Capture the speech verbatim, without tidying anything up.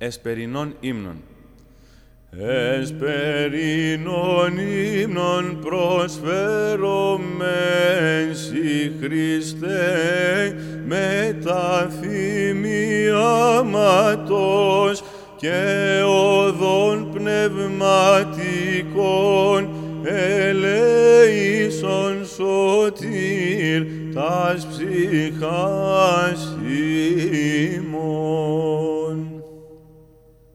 Εσπερινών ύμνων. Εσπερινών ύμνων προσφέρομεν σοι Χριστέ με τα θυμιάματος και οδών πνευματικών ελέησον σωτήρ τας ψυχάς ημών.